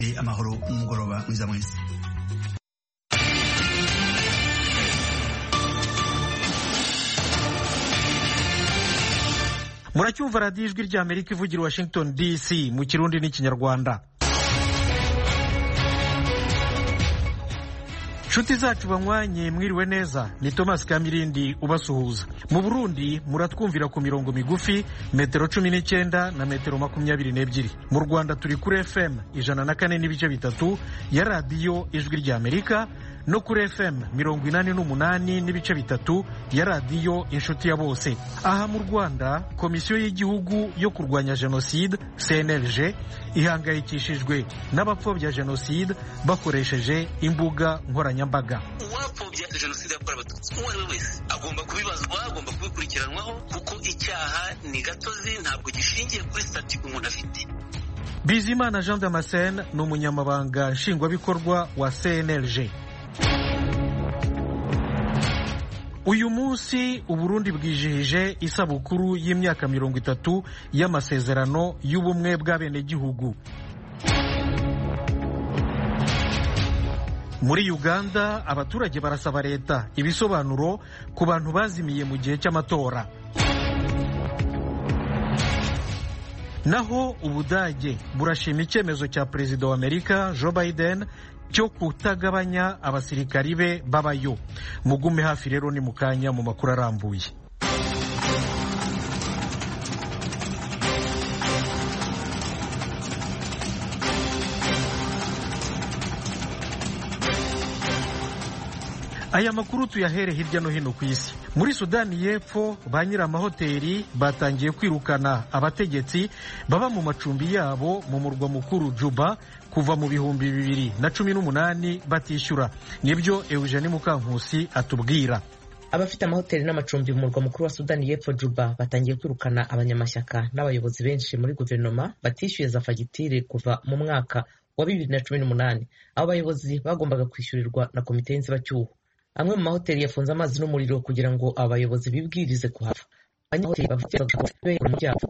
amahoro umugoroba mwiza mwese. Muracyumva radiyo ijwi ry'Amerika ivugira Washington DC mu Kirundi n'Ikinyarwanda. Nshuti zacu banywanye mwiriwe neza, ni Thomas Kamirindi ubasuhuza. Mu Burundi muratwumvira ku mirongo migufi metero 19 na metero 22. Mu Rwanda turi kuri FM 104.3 ya radiyo ijwi ry'Amerika no kuri FM 88.3 ya radiyo inshuti ya bose. Aha mu Rwanda Komisiyo y'Igihugu yo kurwanya Jenoside CNLG ihangayikishijwe n'abapfobya Jenoside bakoresheje imbuga nkoranyambaga. Uwapfobya Jenoside yakorewe Abatutsi uwo ari we wese agomba kubibazwa, agomba kubikurikiranwaho kuko icyaha ni gatozi, ntabwo gishingiye kuri stati umuntu afite. Bizimana Jean Damascene ni umunyamabanga nshingwabikorwa wa CNLG. Uyu munsi Uburundi bwijihije isabukuru y'imyaka 30 y'amasezerano y'ubumwe bw'abenegihugu. Muri Uganda abaturage barasaba leta ibisobanuro ku bantu bazimiye mu gihe cy'amatora. Naho Ubudage burashima icyemezo cya Perezida wa Amerika Joe Biden cyo kutagabanya abasirikari be babayo. Mugume hafi rero ni mukanya mu makuru arambuye. Aya makuru tuyahere hirya no hino ku isi. Muri Sudani y'Epfo ba nyir'amahoteli batangiye kwirukana abategetsi baba mu macumbi yabo mu murwa mukuru Juba kuva mu 2018 batishyura. Nibyo Eugenie Mukankusi atubwira. Abafite amahoteli n'amacumbi mu murwa mukuru wa Sudani y'Epfo Juba batangiye kwirukana abanyamashyaka n'abayobozi benshi muri guverinoma batishyuye za fagitire kuva mu mwaka wa 2018. Abo bayobozi bagombaga kwishyurirwa na komite y'inzibacyuho. Amwe mu mahoteli yafunze amazi n'umuriro kugira ngo abayobozi bibwirize kuhava. Abanyahoteli bafite mu byabo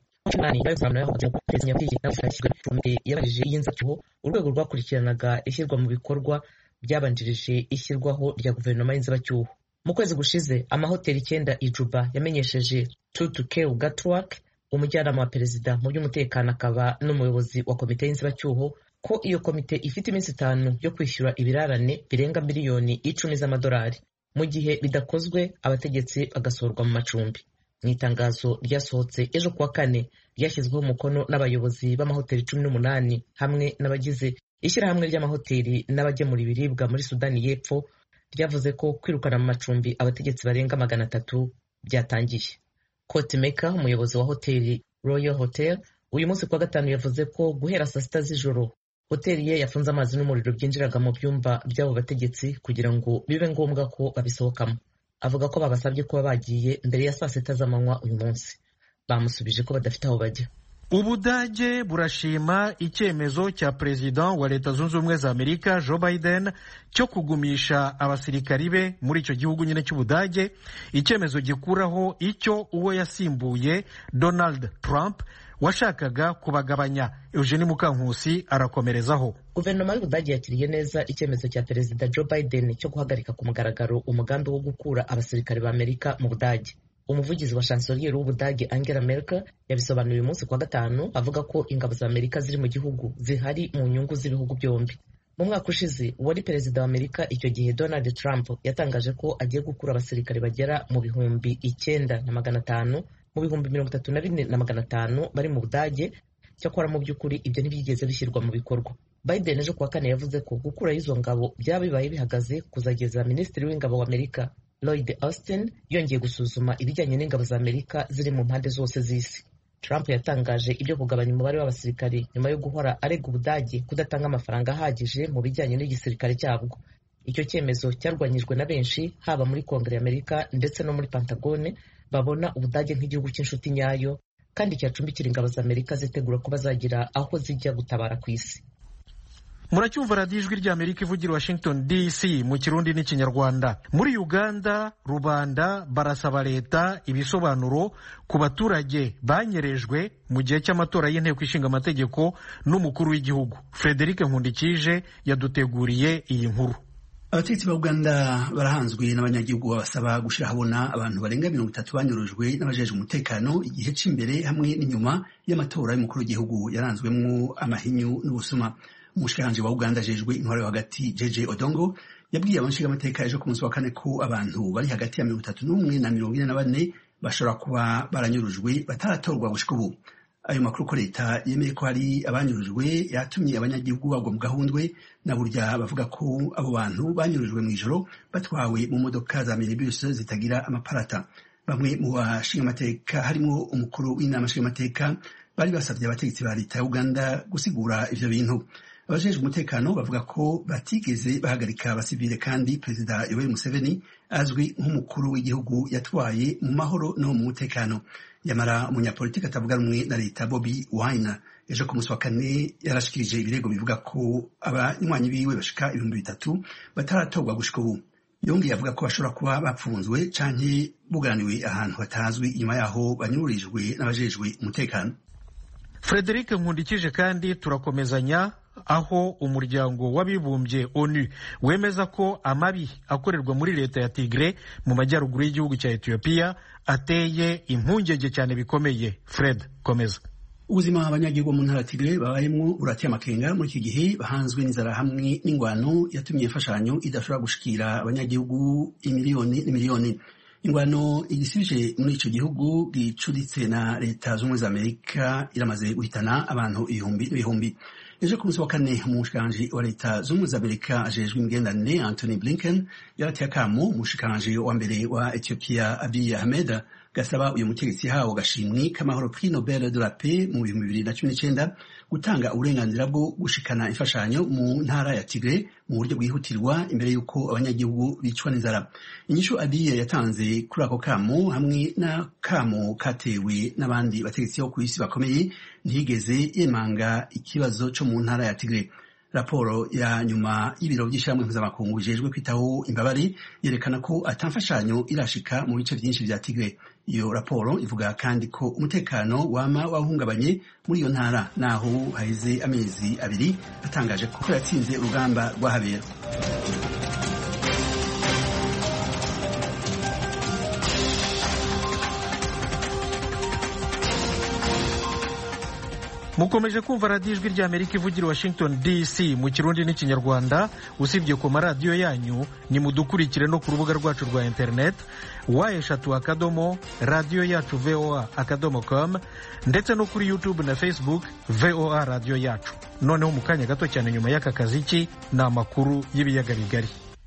yabajije y'inzibacyuho. Urwego rwakurikiranaga ishyirwa mu bikorwa byabanjirije ishyirwaho rya guverinoma y'inzibacyuho. Mu kwezi gushize amahoteli 9 i Juba yamenyesheje Tutukeu Gatwak, umujyanama wa perezida mu by'umutekano akaba n'umuyobozi wa komite y'inzibacyuho, ko iyo komite ifite iminsi 5 yo kwishyura ibirarane birenga miliyoni 10 z'amadolari. Mu gihe bidakozwe abategetsi bagasorwa mu macumbi. Mu itangazo ryasohotse ejo kuwa 4 ryashyizweho umukono n'abayobozi b'amahoteli 18 hamwe n'abagize ishyirahamwe ry'amahoteli n'abagemura ibiribwa muri Sudani y'Epfo, ryavuze ko kwirukana mu macumbi abategetsi barenga 300 byatangiye. Kotmeka, umuyobozi wa hoteli Royal Hotel, uyu munsi kuwa 5 yavuze ko guhera saa 6 z'ijoro hoteli ye yafunze amazi n'umuriro byinjiraga mu byumba by'abo bategetsi kugira ngo bibe ngombwa ko babisohokamo. Avuga ko babasabye kuba bagiye mbere ya saa 6 z'amanywa uyu munsi. Bamusubije ko badafite aho bajya. Ubudage burashima icyemezo cya Perezida wa Leta Zunze Ubumwe za Amerika Joe Biden cyo kugumisha abasirikari be muri icyo gihugu nyine cy'Ubudage, icyemezo gikuraho icyo uwo yasimbuye Donald Trump washakaga kubagabanya. Eugenie Mukankusi arakomerezaho. Guverinoma y'Ubudage yakiriye neza icyemezo cya Perezida Joe Biden cyo guhagarika ku mugaragaro umugambi wo gukura abasirikari ba Amerika mu Budage. Umuvugizi wa chancelier w'Ubudage Angela Merkel yabisobanuye uyu munsi kuwa 5 avuga ko ingabo za Amerika ziri mu gihugu zihari mu nyungu z'ibihugu byombi. Mu mwaka ushize wari perezida wa Amerika icyo gihe Donald Trump yatangaje ko agiye gukura abasirikari bagera mu 9,500 mu 34,500 bari mu Budage. Cyakora mu by'ukuri ibyo ntibyigeze bishyirwa mu bikorwa. Biden ejo kuwa 4 yavuze ko gukura izo ngabo byaba bibaye bihagaze kuzageza Minisitiri w'Ingabo wa Amerika Lloyd Austin yongeye gusuzuma ibijyanye n'ingabo za Amerika ziri mu mpande zose z'isi. Trump yatangaje ibyo kugabanya umubare w'abasirikari nyuma yo guhora arega Ubudage kudatanga amafaranga ahagije mu bijyanye n'igisirikare cyabwo. Icyo cyemezo cyarwanyijwe na benshi haba muri Kongere y'Amerika ndetse no muri Pentagone, babona Ubudage nk'igihugu cy'inshuti nyayo kandi cyacumbikira ingabo za Amerika zitegura ko bazagira aho zijya gutabara ku isi. muracyumva radiyo ijwi ry'Amerika ivugira Washington DC mu kirundi n'ikinyarwanda. Muri Uganda rubanda barasaba leta ibisobanuro ku baturage banyerejwe mu gihe cy'amatora y'inteko ishinga amategeko n'umukuru w'igihugu. Frederic Nkundikije yaduteguriye iyi nkuru. Abategetsi ba Uganda barahanzwe n'abanyagihugu babasaba gushira habona abantu barenga 30 banyurujwe n'abajeje umutekano igihe c'imbere hamwe n'inyuma y'amatora y'umukuru w'igihugu yaranzwemwo amahinyu n'ubusuma. Umushikiranganje wa Uganda ajejwe intwaro hagati JJ Odongo yabwiye abanshiga amateka ejo ku munsi wa kane ko abantu bari hagati ya 31 na 44 bashobora kuba baranyurujwe bataratorwa gushika ubu. Ayo makuru ko leta yemeye ko hari abanyurujwe yatumye abanyagihugu bagwa mu gahundwe na burya bavuga ko abo bantu banyurujwe mu ijoro batwawe mu modoka za minibus zitagira amaparata. Bamwe mu bashinga amateka harimo umukuru w'inama nshinga amateka bari basabye abategetsi ba leta ya Uganda gusigura ivyo bintu. Abajejwe umutekano bavuga ko batigeze bahagarika abasivile kandi Perezida Yoweri Museveni azwi nk'umukuru w'igihugu yatwaye mu mahoro no mu mutekano. Yamara umunyapolitiki atavuga rumwe na leta Bobi Wine ejo ku munsi wa kane yarashikirije ibirego bivuga ko abanywanyi biwe bashika 3,000 bataratorwa gushika ubu. Yongeye avuga ko bashobora kuba bapfunzwe canke buganiwe ahantu hatazwi inyuma yaho banyururijwe n'abajejwe umutekano. Frederic Nkundikije kandi turakomezanya aho umuryango w'abibumbye ONU wemeza ko amabi akorerwa muri leta ya Tigre mu majyaruguru y'igihugu cya Ethiopia ateye impungenge cyane bikomeye. Fred, komeza. Ubuzima abanyagihugu mu ntara ya Tigre babayemwo uratiye amakenga muri iki gihe bahanzwe n'inzara hamwe n'ingwano yatumye imfashanyo idashobora gushikira abanyagihugu imiliyoni n'imiliyoni. Ingwano igisibije muri ico gihugu gicuritse na leta z'ubumwe za Amerika iramaze guhitana abantu ibihumbi. Ejo ku munsi wa kane umushikiranganje wa leta z'ubumwe za Amerika ajejwe imigenderanire Anthony Blinken yarateye akamo umushikiranganje wa mbere wa Ethiopia Abiy Ahmed gasaba uyu mutegetsi hawo gashimwe k'amahoro Prix Nobel de la Paix mu 2019 gutanga uburenganzira bwo gushikana imfashanyo mu ntara ya Tigre mu buryo bwihutirwa imbere yuko abanyagihugu bicwa n'inzara. Inyishu Abiy yatanze kuri ako kamo hamwe na kamo katewe n'abandi bategetsi bo ku isi bakomeye ntigeze yemanga ikibazo cyo mu ntara ya Tigre. Raporo ya nyuma y'ibiro by'ishyirahamwe mpuzamakungu bijejwe kwitaho imbabare yerekana ko atamfashanyo irashika mu bice byinshi bya Tigre. Iyo raporo ivuga kandi ko umutekano wama wahungabanye muri iyo ntara naho haize amezi abiri atangaje ko yatsinze urugamba rwahabera. Mukomeje kumva radiyo ijwi ry'Amerika ivugira Washington DC mu kirundi n'ikinyarwanda. Usibye ku maradiyo yanyu ni mudukurikire no ku rubuga rwacu rwa internet wa3 radiyo yacu voa.com ndetse no kuri YouTube na Facebook VOA radiyo yacu. Noneho mu kanya gato cyane nyuma y'aka kaziki ni amakuru y'ibiyaga bigari.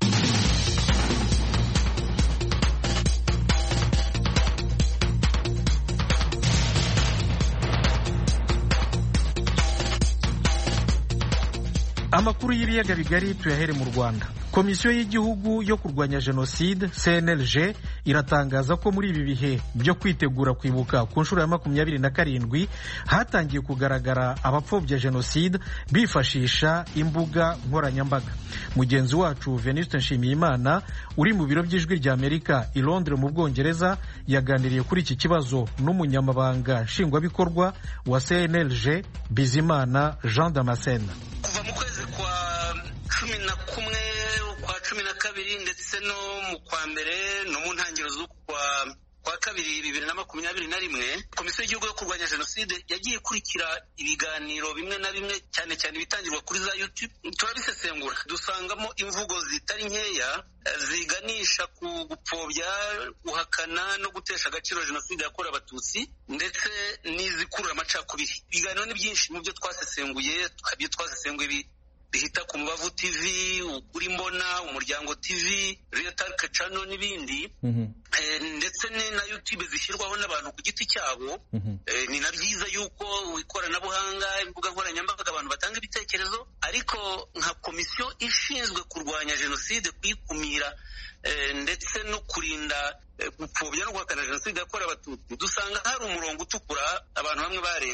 Amakuru y'ibiyaga bigari tuyahere mu Rwanda. Komisiyo y'igihugu yo kurwanya jenoside CNLG iratangaza ko muri ibi bihe byo kwitegura kwibuka ku nshuro ya 27 hatangiye kugaragara abapfobya jenoside bifashisha imbuga nkoranyambaga. Mugenzi wacu Venuste Nshimiyimana uri mu biro by'ijwi rya Amerika i Londres mu Bwongereza yaganiriye kuri iki kibazo n'umunyamabanga nshingwabikorwa wa CNLG Bizimana Jean Damascene. Kuva mu kwezi kwa 11 kwa 12 ndetse no mu kwa mbere no mu ntangiriro z'ukwa kabiri 2021 Komisiyo y'igihugu yo kurwanya jenoside yagiye kurikira ibiganiro bimwe na bimwe cyane cyane bitangirwa kuri za YouTube. Turabisesengura dusangamo imvugo zitari nkeya ziganisha ku gupfobya, guhakana no gutesha agaciro jenoside yakorewe abatutsi ndetse n'izikurura amacakubiri. Ibiganiro ni byinshi mu byo twasesenguye, bihita ku Mubavu TV, Ukuri Mbona, Umuryango TV, Real Talk Channel n'ibindi ndetse na YouTube zishyirwaho n'abantu ku giti cyabo. Ni na byiza yuko ikoranabuhanga, imbuga nkoranyambaga abantu batanga ibitekerezo, ariko nka komisiyo ishinzwe kurwanya jenoside, kuyikumira ndetse no kurinda gupfobya no guhakana jenoside yakorewe abatutsi, dusanga hari umurongo utukura abantu bamwe barenze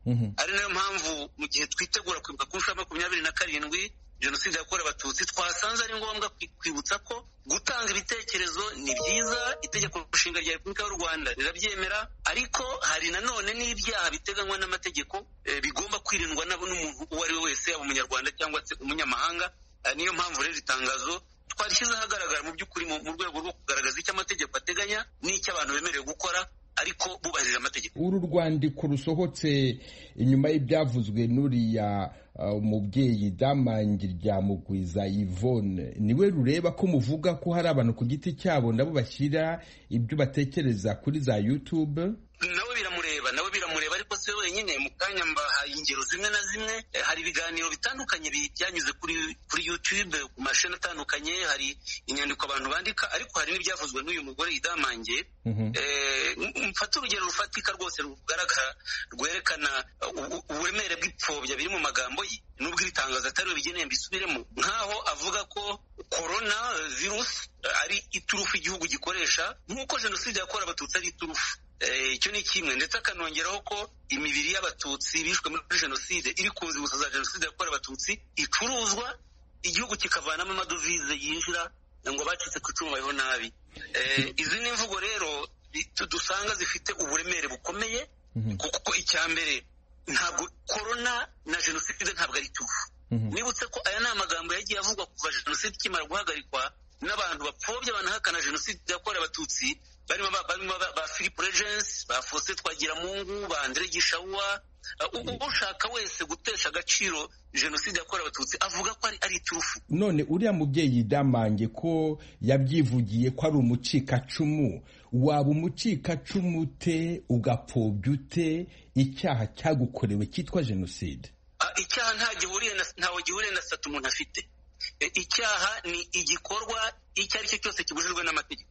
ari nayo mpamvu mu gihe twitegura kwibuka ku nshuro 27 jenoside yakorewe abatutsi twasanze ari ngombwa kwibutsa ko gutanga ibitekerezo ni byiza, itegeko nshinga rya Repubulika y'u Rwanda rirabyemera, ariko hari nanone n'ibyaha biteganywa n'amategeko bigomba kwirindwa n'umuntu uwo ari we wese, yaba umunyarwanda cyangwa se umunyamahanga. Niyo mpamvu rero itangazo twarishyize ahagaragara mu by'ukuri mu rwego rwo kugaragaza icyo amategeko ateganya n'icyo abantu bemerewe gukora, ariko bubahirije amategeko. Uru rwandiko rusohotse inyuma y'ibyavuzwe n'uriya umubyeyi Damangi rya Mugwiza Yvonne, niwe rureba ko muvuga ko hari abantu ku giti cyabo nabo bashyira ibyo batekereza kuri za YouTube? Nawe biramureba ariko si we wenyine. Mu kanya mbahaye ingero zimwe na zimwe. Hari ibiganiro bitandukanye byanyuze kuri YouTube ku mashini atandukanye, hari inyandiko abantu bandika, ariko hari n'ibyavuzwe n'uyu mugore Damangi. Mfata urugero rufatika rwose rugaragara rwerekana uburemere bw'ipfobya biri mu magambo ye, nubwo iri tangazo atari we bigeneye mbisubiremo, nk'aho avuga ko corona virus ari iturufu igihugu gikoresha nk'uko jenoside yakorewe abatutsi ari iturufu. Icyo ni kimwe, ndetse akanongeraho ko imibiri y'abatutsi bishwe muri jenoside iri ku nzibutso za jenoside yakorewe abatutsi icuruzwa, igihugu kikavanamo amadovize yinjira ngo bacitse ku icumu bayeho nabi. Izi ni imvugo rero dusanga zifite uburemere bukomeye, kuko icya mbere ntabwo korona na jenoside ntabwo ari turufu. Nibutse ko aya ni amagambo yagiye avugwa kuva jenoside ikimara guhagarikwa n'abantu bapfobya banahakana jenoside yakorewe abatutsi, barimo ba Philippe Regency, ba Faustin Twagiramungu, ba André Gishawa. Ushaka wese gutesha agaciro jenoside yakorewe abatutsi avuga ko ari iturufu. None uriya mubyeyi Damange ko yabyivugiye ko ari umucikacumu, waba umucikacumu ute ugapfobya ute icyaha cyagukorewe cyitwa jenoside? Icyaha ntawe gihuriye na sata umuntu afite. Icyaha ni igikorwa icyo ari cyo cyose kibujijwe n'amategeko.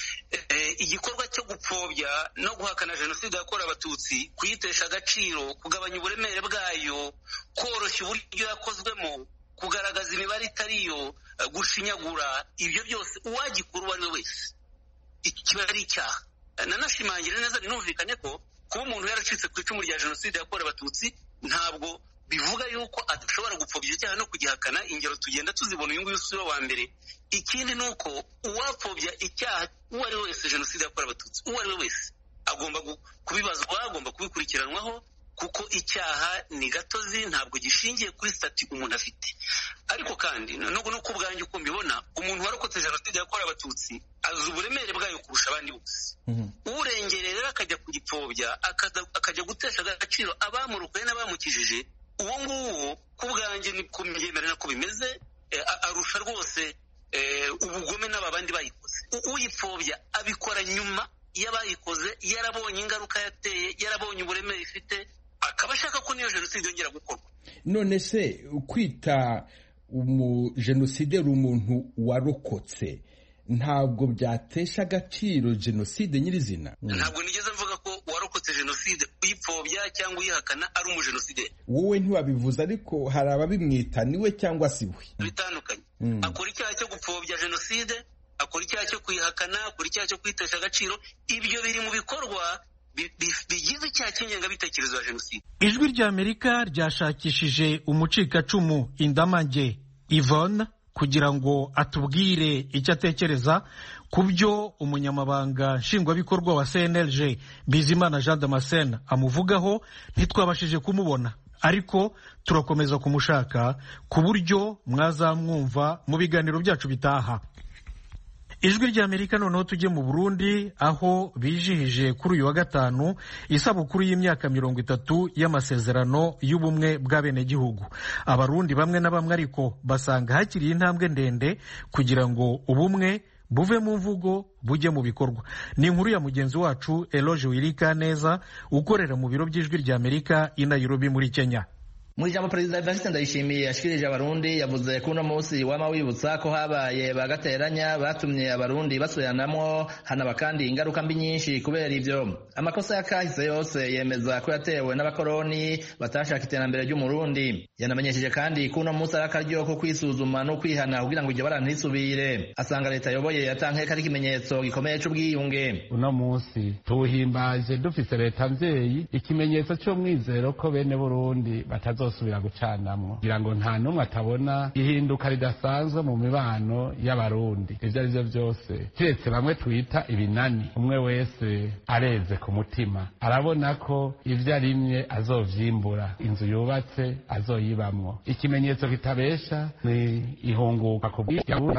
Igikorwa cyo gupfobya no guhakana jenoside yakorewe abatutsi, kuyitesha agaciro, kugabanya uburemere bwayo, koroshya uburyo yakozwemo, kugaragaza imibare itariyo, gushinyagura, ibyo byose uwagikora uwo ari we wese kiba ari icyaha. Nanashimangira neza binumvikane ko kuba umuntu yaracitse ku icumu rya jenoside yakorewe abatutsi ntabwo bivuga yuko adashobora gupfobya icyaha no kugihakana. Ingero tugenda tuzibona, uyu nguyu usura wa mbere. Ikindi ni uko uwapfobya icyaha uwo ari we wese, jenoside yakorewe abatutsi uwo ari we wese, agomba kubibazwa, agomba kubikurikiranwaho, kuko icyaha ni gatozi, ntabwo gishingiye kuri stati umuntu afite. Ariko kandi no ku bwanjye uko mbibona, umuntu warokotse jenoside yakorewe abatutsi azi uburemere bwayo kurusha abandi bose. Urengereye rero akajya kugipfobya, akajya gutesha agaciro abamurokoye n'abamukijije, uwo nguwo ku bwanjye ni kumyemerera ko bimeze, arusha rwose ubugome n'aba bandi bayikoze. Uyipfobya abikora nyuma y'abayikoze, yarabonye ingaruka yateye, yarabonye uburemere ifite, akaba ashaka ko niyo jenoside yongera gukorwa. None se kwita umujenosideri umuntu warokotse ntabwo byatesha agaciro jenoside nyirizina? Ntabwo nigeze mvuga ko warokotse jenoside uyipfobya cyangwa uyihakana ari umujenosideri. Wowe ntiwabivuze, ariko hari ababimwita niwe cyangwa si we. Bitandukanye. Akora icyaha cyo gupfobya jenoside, akora icyaha cyo kuyihakana, akora icyaha cyo kwitesha agaciro. Ibyo biri mu bikorwa bigize icyaha cy'ingengabitekerezo ya jenoside. Ijwi ry'Amerika ryashakishije umucikacumu Damange Yvonne kugira ngo atubwire icyo atekereza ku byo umunyamabanga nshingwabikorwa wa CNLG Bizimana Jean Damascene amuvugaho. Ntitwabashije kumubona, ariko turakomeza kumushaka ku buryo mwazamwumva mu biganiro byacu bitaha. Ijwi ry'Amerika noneho tujye mu Burundi, aho bijihije kuri uyu wa gatanu isabukuru y'imyaka 30 y'amasezerano y'ubumwe bw'abenegihugu. Abarundi bamwe na bamwe ariko basanga hakiri intambwe ndende kugira ngo ubumwe buve mu mvugo bujye mu bikorwa. Ni inkuru ya mugenzi wacu Eloge Wirikaneza ukorera mu biro by'Ijwi ry'Amerika i Nairobi muri Kenya. mu ijambo perezida Evariste Ndayishimiye yashikirije abarundi yavuze ko uno munsi wama wibutsa ko habaye bagateranya batumye abarundi basubiranamwo hanaba kandi ingaruka mbi nyinshi kubera ivyo amakosa yakahise yose yemeza ko yatewe n'abakoroni batashaka iterambere ry'umurundi. Yanamenyesheje kandi ko uno munsi ari akaryo ko kwisuzuma no kwihana kugira ngo iryo bara ntisubire. Asanga leta yoboye yatankeka ari ikimenyetso gikomeye c'ubwiyunge. Uno munsi tuwuhimbaje dufise leta mvyeyi, ikimenyetso c'umwizero ko bene Burundi batazosubira gucanamwo kugira ngo nta numwe atabona ihinduka ridasanzwe mu mibano y'abarundi. Ivyo arivyo vyose kiretse bamwe twita ibinani, umwe wese areze ku mutima arabona ko ivyo arimye azovyimbura, inzu yubatse azoyibamwo. Ikimenyetso kitabesha ni ihunguka ku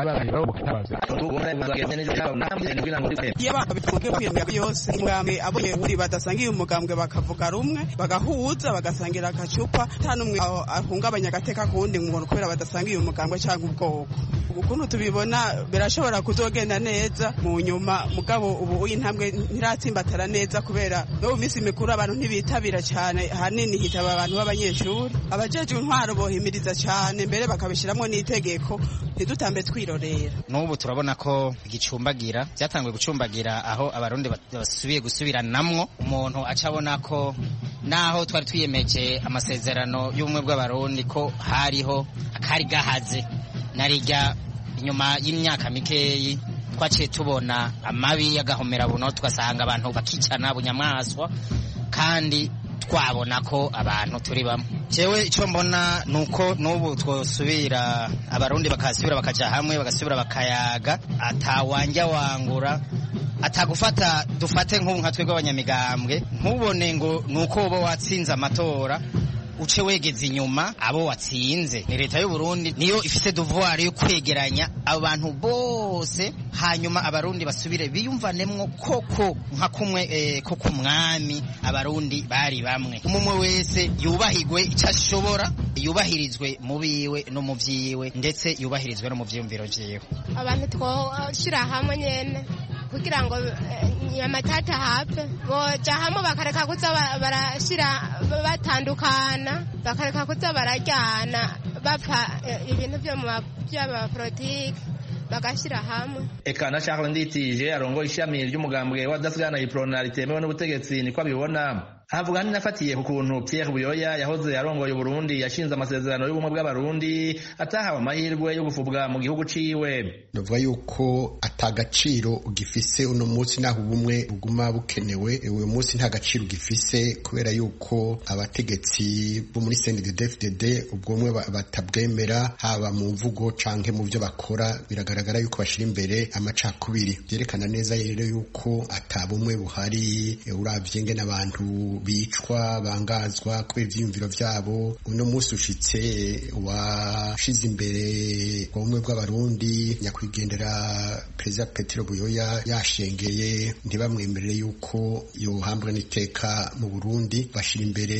yose umugambwe abonye muri badasangiye umugambwe bakavuga rumwe bagahuza bagasangira agacupa nta numwe ahungabanya agateka kuwundi ngo kubera badasangiye umugambwe cyangwa ubwoko. Ukuntu tubibona birashobora kuzogenda neza mu nyuma, mugabo ubu intambwe ntiratsimbatara neza kubera no mu minsi mikuru abantu ntibitabira cyane, hanini hitaba abantu b'abanyeshuri. Abajejwe intwaro bohimiriza cyane mbere bakabishiramwo n'itegeko ntidutambe twirorera. N'ubu turabona ko gicumbagira byatanguye gucumbagira aho abarundi basubiye gusubiranamwo, umuntu acabona ko naho twari twiyemeje amasezerano y'ubumwe bw'abarundi ko hariho akari gahaze narijya inyuma y'imyaka mikeyi twaciye tubona amabi y'agahomera buno, tugasanga abantu bakicana bunyamaswa kandi twabona ko abantu turi bamwe. Jewe icyo mbona nuko n'ubu twosubira abarundi bakasubira bakaja hamwe bagasubira bakayaga, atawanja wangura atagufata dufate nk'ubu nka twebwe abanyamigambwe ntubone ngo nuko uba watsinze amatora uce wegeze inyuma abo watsinze. Ni leta y'u Burundi niyo ifite devoir yo kwegeranya abantu bose, hanyuma abarundi basubire biyumvanemwo koko nka kumwe ko kumwami abarundi bari bamwe, umwe wese yubahigwe icyo ashobora, yubahirizwe mu biwe no mu vyiwe ndetse yubahirizwe no mu vyiyumviro vyiwe. Abantu twoshira hamwe nyene kugira ngo nyamatata hape boja hamwe bakareka kuza barashira batandukana, bakareka kuza barajyana bapfa ibintu byo mu by'abapolitike bagashira hamwe. Eka na Charles Nditije arongoye ishami ry'umugambwe wa Dasigana Iprona ritemewe n'ubutegetsi niko abibona. Havuga nafatiye ku kuntu Pierre Buyoya yahoze arongoye Burundi yashinze amasezerano y'ubumwe bw'abarundi atahawe amahirwe yo gufubwa mu gihugu ciwe. Ndavuga yuko atagaciro ugifise uno munsi naho ubumwe buguma bukenewe, uyu munsi nta gaciro ugifise kubera yuko abategetsi bo muri CNDD-FDD ubwomwe batabwemera, haba mu mvugo canke mu byo bakora biragaragara yuko bashira imbere amacakubiri. Byerekana neza rero yuko atabumwe buhari, uravye ngene abantu bicwa bangazwa kubera ivyiyumviro vyabo. Uno munsi ushitse washize imbere ubumwe bw'abarundi, nyakwigendera Perezida Petero Buyoya yashengeye ntibamwemerere yuko yohambwa n'iteka mu Burundi, bashira imbere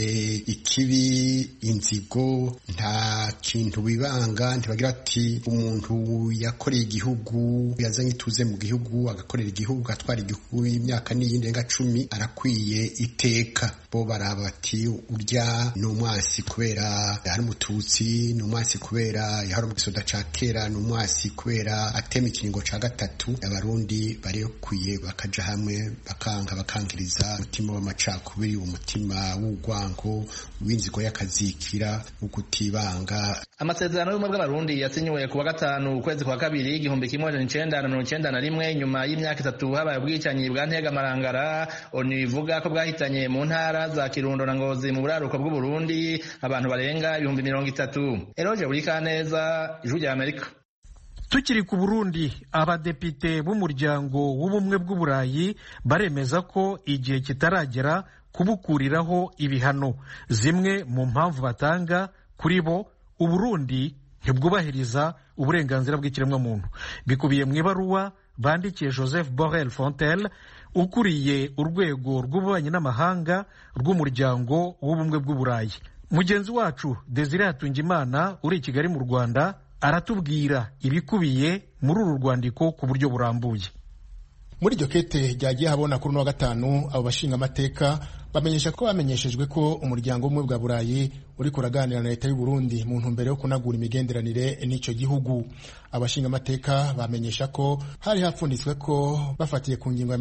ikibi, inzigo, nta kintu bibanga, ntibagira ati umuntu yakoreye igihugu yazanye ituze mu gihugu agakorera igihugu atwara igihugu imyaka n'iyindi renga 10 arakwiye iteka. Bo baraba bati urya n'umwasi kubera yari umututsi, n'umwasi kubera yari umugisoda ca kera, n'umwasi kubera atema ikiringo ca gatatu. Abarundi bari kwiye bakaja hamwe bakangiriza umutima w'amacakubiri, umutima w'ugwango, w'inzigo y'akazikira, ukutibanga. Amasezerano y'ubumwe bw'abarundi yasinywe ku wa gatanu ukwezi kwa kabiri 1991 nyuma y'imyaka 3 habaye ubwicanyi bwa Ntegamarangara. ONU ivuga ko bwahitanye mu ntara za Kirundo na Ngozi mu buraruko bw'u Burundi abantu barenga 30,000. Eroje Burikaneza, Ijwi rya Amerika. Tukiri ku Burundi, abadepite b'umuryango w'ubumwe bw'Uburayi baremeza ko igihe kitaragera kubukuriraho ibihano. Zimwe mu mpamvu batanga kuri bo, Uburundi ntibwubahiriza uburenganzira bw'ikiremwamuntu. Bikubiye mu ibaruwa bandikiye Joseph Borrell Fontel, ukuriye urwego rw'ububanyi n'amahanga rw'umuryango w'ubumwe bw'Uburayi. Mugenzi wacu Desire Hatungimana uri i Kigali mu Rwanda aratubwira ibikubiye muri uru rwandiko ku buryo burambuye. Muri iryo kete ryagiye habona kuri no gatanu, abo bashinga amateka bamenyesha ko bamenyeshejwe ko umuryango umwe bwa Burayi uri kuraganira na leta y'u Burundi mu ntumbero yo kunagura imigenderanire n'ico gihugu. Abashinga amateka bamenyesha ko hari hapfunditswe ko bafatiye ku ngingo ya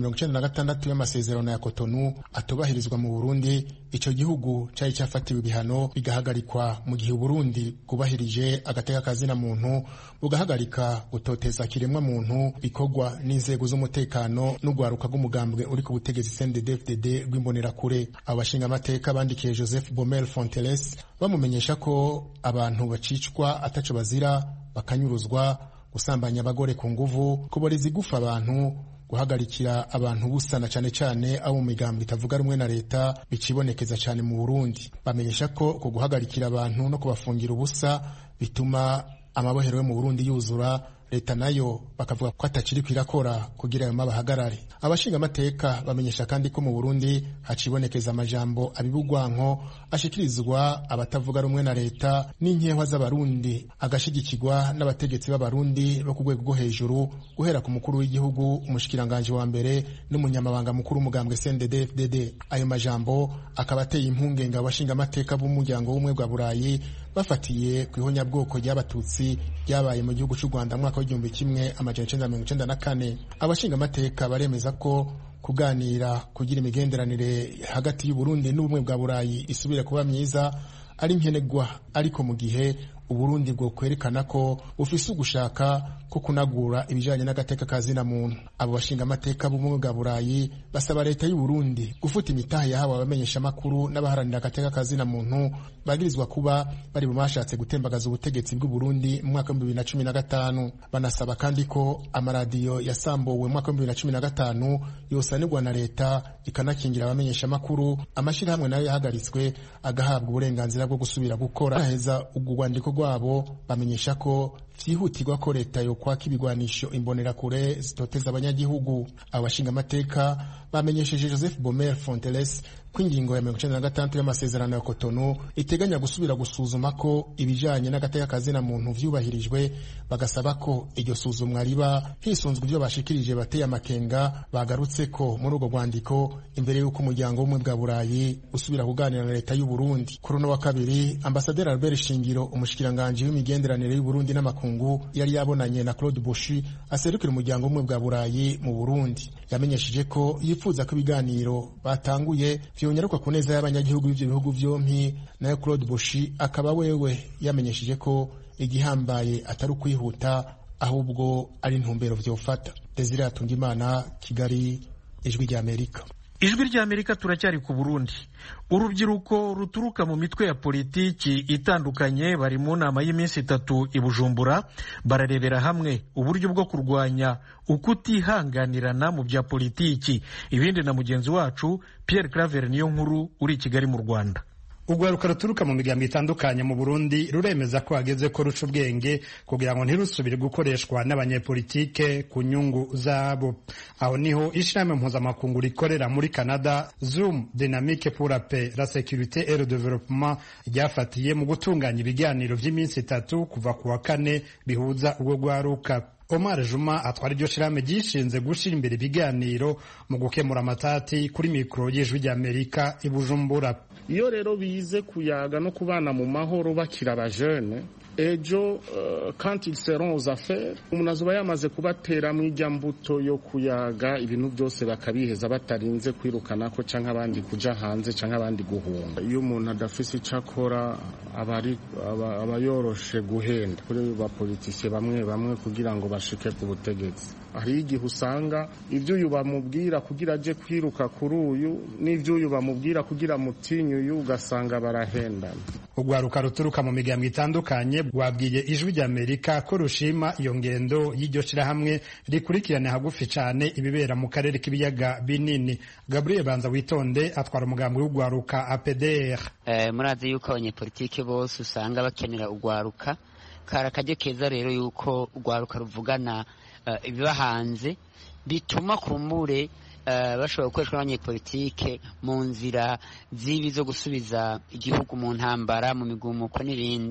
96 y'amasezerano ya Cotonou atobahirizwa mu Burundi, ico gihugu cari cyafatiwe ibihano bigahagarikwa mu gihe Burundi kubahirije agateka kazina muntu, bugahagarika gutoteza kiremwa muntu bikogwa n'inzego z'umutekano n'ugwaruka rw'umugambwe uri ku butegetsi CNDD-FDD rw'imbonerakure. Abashinga amateka bandikiye Joseph Bomel Fonteles bamumenyesha ko abantu bacicwa ataco bazira, bakanyuruzwa, gusambanya abagore ku nguvu, kuboreza igufa abantu, guhagarikira abantu busana cyane cyane abo mu migambo itavuga rumwe na leta bicibonekeza cyane mu Burundi. Bamenyesha ko guhagarikira abantu no kubafungira ubusa bituma amabohero yo mu Burundi yuzura, leta nayo bakavuga ko atakiri kwirakora kugira ayo mabahagarare. Abashinga amateka bamenyesha kandi ko mu Burundi hacibonekeza amajambo abibugwanko ashikirizwa abatavuga rumwe na leta n'inkehwa z'abarundi, agashigikirwa n'abategetsi b'abarundi bo ku rwego rwo hejuru guhera ku mukuru w'igihugu, umushikiranganje wa mbere n'umunyamabanga mukuru umugambwe CNDD-FDD. Ayo majambo akaba ateye impungenge abashinga amateka b'umuryango w'ubumwe bwa Burayi bafatiye ku ihonyabwoko ry'abatutsi ryabaye mu gihugu cy'u Rwanda mu mwaka w'igihumbi kimwe amajana 1994. Abashinga amateka baremeza ko kuganira kugira imigenderanire hagati y'u Burundi n'ubumwe bwa Burayi isubire kuba myiza ari nkenegwa, ariko mu gihe Uburundi bwo kwerekana ko ufise ugushaka ko kunagura ibijanye n'agateka kazina muntu. Abo bashinga amateka b'ubumwe bwa Burayi basaba leta y'u Burundi gufuta imitahe yahawe abamenyesha makuru n'abaharanira agateka kazina muntu bagirizwa kuba bari mu mashatse gutembagaza ubutegetsi bw'u Burundi mu mwaka wa 2015. Banasaba kandi ko amaradiyo yasambuwe mu mwaka wa 2015 yosanirwa na leta ikanakingira abamenyesha makuru, amashirahamwe nayo yahagaritswe agahabwa uburenganzira bwo gusubira gukora. Heza ugwandiko rwabo bamenyesha ko vyihutirwa ko leta yo kwaka ibigwanisho imbonerakure zitoteza abanyagihugu. Abashinga amateka bamenyesheje Joseph Bomel Fonteles ko ingingo ya 96 y'amasezerano ya Cotonou iteganya gusubira gusuzuma ko ibijanye n'agateka kazina muntu vyubahirijwe, bagasaba ko iryo suzumwa riba hisunzwe ibyo bashikirije bateye amakenga bagarutse ko muri urwo rwandiko imbere y'uko umuryango w'ubumwe bwa Burayi usubira kuganira na leta y'u Burundi. Kuri uno wa kabiri, Ambassadeur Albert Shingiro, umushikiranganje w'imigenderanire y'u Burundi n'amakungu, yari yabonanye na Claude Boshi aserukira umuryango w'ubumwe bwa Burayi mu Burundi. Yamenyesheje ko yifuza ko ibiganiro batanguye vyonyaruka ku neza y'abanyagihugu b'ivyo bihugu vyompi. Nayo Claude Boshi akaba wewe yamenyesheje ko igihambaye atari ukwihuta ahubwo ari intumbero vyofata. Desire Atungimana, Kigali, Ijwi ry'Amerika. Ijwi ry'Amerika turacyari ku Burundi. Urubyiruko ruturuka mu mitwe ya politiki itandukanye bari mu nama y'iminsi 3 i Bujumbura, bararebera hamwe uburyo bwo kurwanya ukutihanganirana mu bya politiki. Ibindi na mugenzi wacu Pierre Claver niyo nkuru uri i Kigali mu Rwanda. Urwaruka ruturuka mu migambi itandukanye mu Burundi ruremeza ko hageze ko ruca ubwenge kugira ngo ntirusubire gukoreshwa n'abanyepolitike ku nyungu zabo. Aho niho ishirahamwe mpuzamakungu rikorera muri Canada, Zoom Dynamique pour la paix, la sécurité et le développement, ryafatiye mu gutunganya ibiganiro vy'iminsi 3 kuva ku wa 4 bihuza urwo rwaruka. Omar Juma atwara iryo shirahamwe gishinze gushira imbere ibiganiro mu gukemura amatati kuri mikro y'Ijwi ry'Amerika i Bujumbura. Iyo rero bize kuyaga no kubana mu mahoro bakira abajene, ejo quand ils seront aux affaires, umuntu azoba yamaze kubatera mu ijya mbuto yo kuyaga ibintu byose bakabiheza batarinze kwirukana ko canke abandi kuja hanze canke abandi guhunga. Iyo umuntu adafise icakora abayoroshe guhenda kuri ba politiciens bamwe kugira ngo bashike ku butegetsi. Hari igihe usanga ivyo uyu bamubwira kugira aje kwiruka kuri uyu n'ivyo uyu bamubwira kugira mutinyu uyu ugasanga barahendana. Urwaruka ruturuka mu migambi itandukanye rwabwiye Ijwi ry'Amerika ko rushima iyo ngendo y'iryo shirahamwe rikurikirane hagufi cane ibibera mu karere k'ibiyaga binini. Gabriel Banza Witonde atwara umugambi w'urwaruka APDR. Murazi yuko abanyepolitike bose usanga bakenera urwaruka, karakaje keza rero yuko urwaruka ruvugana ibiba hanze bituma kumbure bashobora gukoreshwa n'abanyepolitike mu nzira zibi zo gusubiza igihugu mu ntambara, mu migumuko n'ibindi.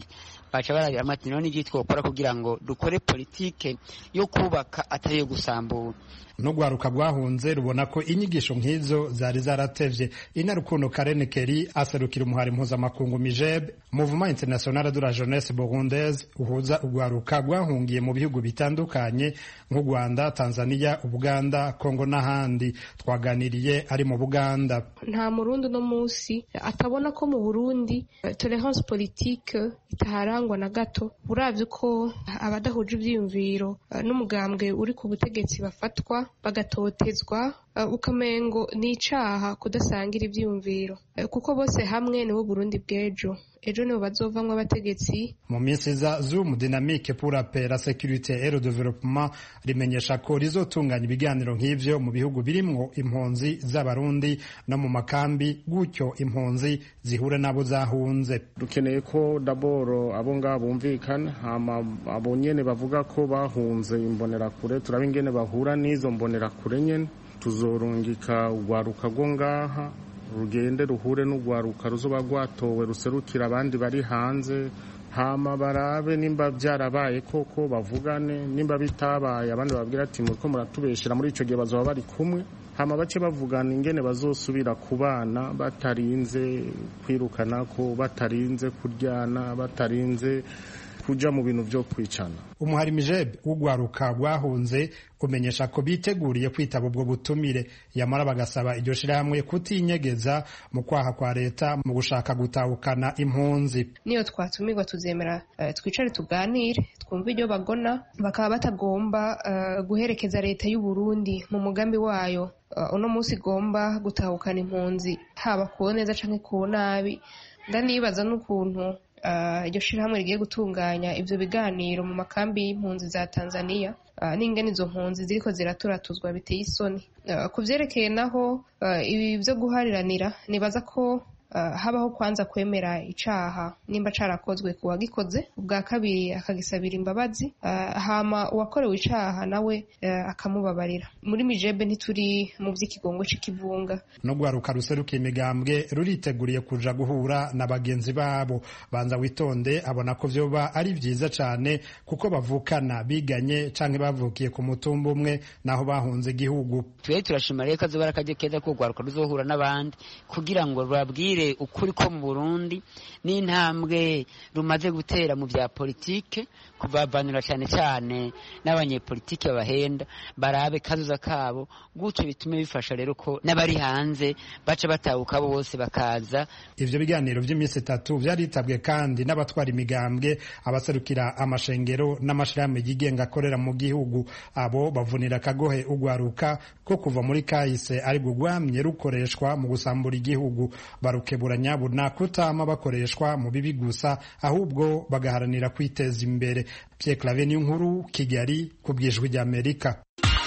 baca barabira ati none iki twokora kugira ngo dukore politike yo kubaka atari yo gusambura. n'urwaruka rwahunze rubona ko inyigisho nk'izo zari zaratevye. Inarukundo Karen Keri aserukira umuhari mpuzamakungu MIJEB, Mouvement International de la Jeunesse Burundaise, uhuza urwaruka rwahungiye mu bihugu bitandukanye nk'u Rwanda, Tanzania, Uganda, Kongo n'ahandi. Twaganiriye ari mu Buganda. Nta murundi no musi atabona ko mu Burundi tolerance politique itaharangwa na gato. Uravye ko abadahuje ivyiyumviro n'umugambwe uri ku butegetsi bafatwa bagatotezwa, ukamengo ni icaha kudasangira ivyiyumviro, kuko bose hamwe nibo Burundi bw'ejo. Ejo nibo bazovamwo abategetsi. Mu minsi za Zoom Dynamique pour la paix, la sécurité et le développement rimenyesha ko rizotunganya ibiganiro nk'ivyo mu bihugu birimwo impunzi z'abarundi no mu makambi, gutyo impunzi zihure nabo zahunze. Dukeneye ko daboro abo ngabo bumvikana, hama abo nyene bavuga ko bahunze imbonerakure turaba ingene bahura n'izo mbonerakure nyene. Tuzorungika urwaruka rwo ngaha rugende ruhure n'urwaruka ruzoba rwatowe ruserukira abandi bari hanze, hama barabe nimba byarabaye koko bavugane, nimba bitabaye abandi babwira ati muriko muratubeshera, muri ico gihe bazoba bari kumwe, hama bace bavugana ingene bazosubira kubana batarinze kwirukanako, batarinze kuryana, batarinze kuja mu bintu vyo kwicana. Umuhari MIJEB w'urwaruka rwahunze umenyesha ko biteguriye kwitaba ubwo butumire, yamara bagasaba iryo shirahamwe kutinyegeza mu kwaha kwa leta mu gushaka gutahukana impunzi. Niyo twatumirwa tuzemera twicare tuganire, twumva iryo bagona, bakaba batagomba guherekeza leta y'u Burundi mu mugambi wayo uno munsi igomba gutahukana impunzi, haba ku neza canke ku nabi. Ndanibaza n'ukuntu iryo shirahamwe rigiye gutunganya ivyo biganiro mu makambi y'impunzi za Tanzania, n'ingene izo mpunzi ziriko ziraturatuzwa biteye isoni. Ku vyerekeye naho ibi vyo guhariranira, nibaza ko habaho kwanza kwemera icaha nimba carakozwe ku wagikoze, ubwa kabiri akagisabira imbabazi, hama uwakorewe icaha nawe akamubabarira. Muri MIJEB ntituri mu vy'ikigongo c'ikivunga. N'urwaruka ruserukiye imigambwe ruriteguriye kuja guhura na bagenzi babo. Banza witonde abona ko vyoba ari vyiza cane kuko bavukana, biganye canke bavukiye ku mutumba umwe naho bahunze igihugu. Twe turashima rero kazoba arakaje keza ko urwaruka ruzohura n'abandi kugira ngo rubabwire ukuri ko mu Burundi n'intambwe rumaze gutera mu vya politike, kubavanura cyane cyane n'abanyepolitike babahenda, barabe kazuza kabo, gutyo bitume bifasha rero ko n'abari hanze baca batahuka bose bakaza. Ivyo biganiro vy'iminsi 3 vyaritabwe kandi n'abatwara imigambwe, abaserukira amashengero n'amashirahamwe yigenga akorera mu gihugu. Abo bavunira kagohe urwaruka ko kuva muri kahise ari gugwamye rukoreshwa mu gusambura igihugu, barukeburanya buna kutama bakoreshwa mu bibi gusa, ahubwo bagaharanira kwiteza imbere. Pierre Claver Nkuru, Kigali, ku bw'Ijwi ry'Amerika.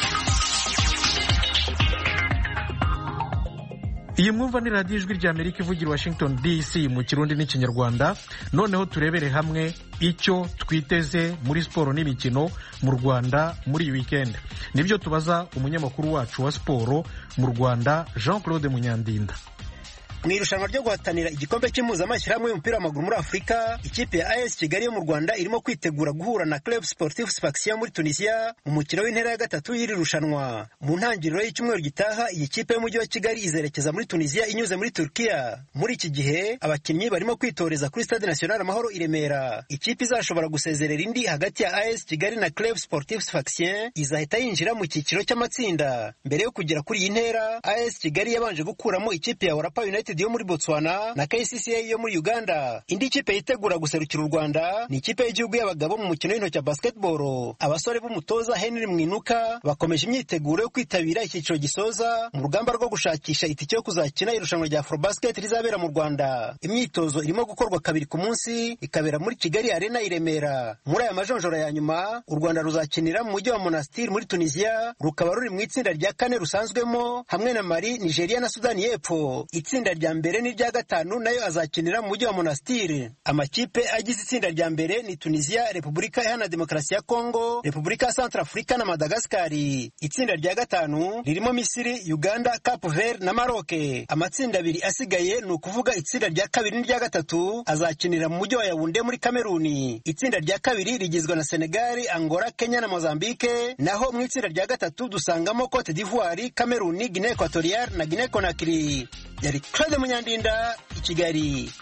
Iyi mwumva ni radiyo Ijwi ry'Amerika ivugira Washington DC mu Kirundi n'Ikinyarwanda. Noneho turebere hamwe icyo twiteze muri siporo n'imikino mu Rwanda muri iyi weekend. Nibyo tubaza umunyamakuru wacu wa siporo mu Rwanda, Jean Claude Munyandinda. Mu irushanwa ryo guhatanira igikombe cy'impuzamashyirahamwe y'umupira w'amaguru muri Afurika, ikipe ya AS Kigali yo mu Rwanda irimo kwitegura guhura na Club Sportif Sfaxien muri Tunisia mu mukino w'intera ya gatatu y'iri rushanwa. Mu ntangiriro y'icyumweru gitaha, iyi kipe y'umujyi wa Kigali izerekeza muri Tunisia inyuze muri Turkiya. Muri iki gihe abakinnyi barimo kwitoreza kuri Stade National Amahoro i Remera. Ikipe izashobora gusezerera indi hagati ya AS Kigali na Club Sportif Sfaxien izahita yinjira mu cyiciro cy'amatsinda. Mbere yo kugera kuri iyi ntera, AS Kigali yabanje gukuramo ikipe ya Orapa United yo muri Botswana na KCCA yo muri Uganda. Indi kipe yitegura guserukira u Rwanda ni ikipe y'igihugu y'abagabo mu mukino w'intoki wa basketball. Abasore b'umutoza Henry Mwinuka bakomeje imyiteguro yo kwitabira icyiciro gisoza mu rugamba rwo gushakisha itike yo kuzakina irushanwa rya Afrobasket rizabera mu Rwanda. Imyitozo irimo gukorwa kabiri ku munsi, ikabera muri Kigali Arena i Remera. Muri aya majonjora ya nyuma, u Rwanda ruzakinira mu mujyi wa Monastir muri Tunisia, rukaba ruri mu itsinda rya kane rusanzwemo hamwe na Mali, Nigeria na Sudani y'Epfo. Itsinda rya mbere n'irya gatanu nayo azakinira mu mujyi wa Monastir. Amakipe agize itsinda rya mbere ni Tunisia, Repubulika Iharanira Demokarasi ya Kongo, Repubulika ya Centrafrica na Madagascar. Itsinda rya gatanu ririmo Misiri, Uganda, Cape Verde na Maroc. Amatsinda abiri asigaye ni ukuvuga itsinda rya kabiri n'irya gatatu azakinira mu mujyi wa Yaounde muri Kameruni. Itsinda rya kabiri rigizwe na Senegal, Angola, Kenya na Mozambique, naho mu itsinda rya gatatu dusangamo Cote d'Ivoire, Kameruni, Guinea Equatoriale na Guinea Conakry. Yari Claude Munyandinda i Kigali.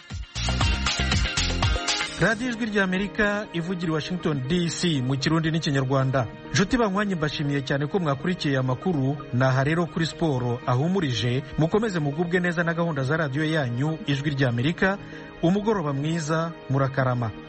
radiyo ijwi ry'Amerika ivugira i Washington DC mu Kirundi n'Ikinyarwanda. Nshuti banywanyi, mbashimiye cyane ko mwakurikiye amakuru. Naha rero kuri siporo ahumurije. Mukomeze mugubwe neza na gahunda za radiyo yanyu ijwi ry'Amerika. Umugoroba mwiza, murakarama.